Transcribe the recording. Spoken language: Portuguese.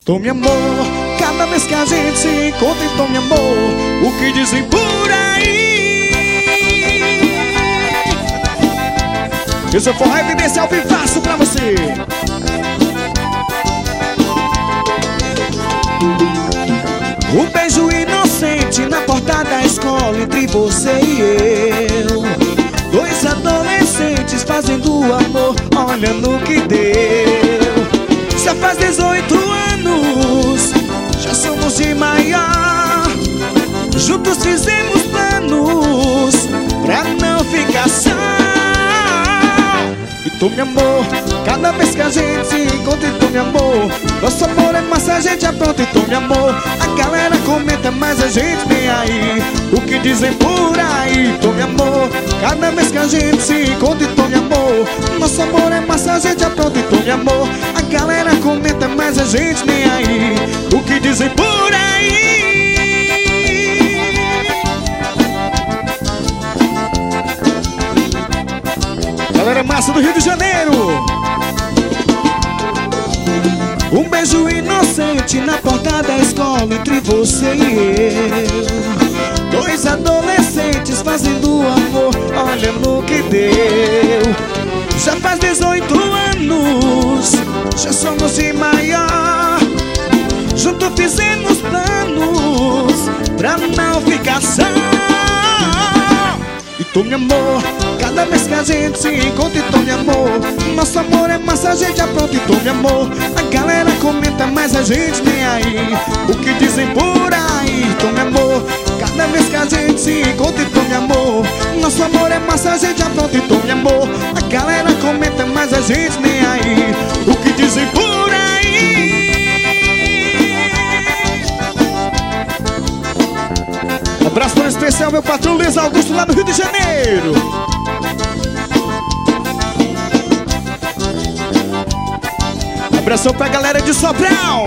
Tome amor, cada vez que a gente se encontra, e tome amor, o que dizem por aí. Esse forró é vivencial vivaço pra você. Um beijo inocente na porta da escola entre você e eu. Dois adolescentes fazendo amor, olha no que deu. Já faz 18 anos, já somos de maior. Juntos fizemos planos pra não ficar só. E tome amor, cada vez que a gente se encontra, e tome amor. Nosso amor é massa, a gente apronta, e tome amor. A galera comenta, mas a gente nem aí. O que dizem por aí, tome amor. Cada vez que a gente se encontra, e tome amor. Nosso amor é massa, a gente apronta, e tome amor. A galera comenta, mas a gente nem aí. O que dizem por aí. Galera massa do Rio de Janeiro. Um beijo inocente na porta da escola entre você e eu. Dois adolescentes fazendo amor, olha no que deu. Já faz 18 anos, já somos de maior. Juntos fizemos planos pra não ficar só. E tome amor, cada vez que a gente se encontra, e tome amor. Nosso amor é massa, a gente apronta, e tome amor. A galera comenta, mas a gente nem aí. O que dizem por aí, tome amor. Cada vez que a gente se encontra, e tome amor. Nosso amor é massa, a gente apronta, e tome amor. A galera comenta, mas a gente nem aí. O que dizem por aí. Abraço para especial, meu patrão Luiz Augusto, lá no Rio de Janeiro. Abração pra galera de Sobral.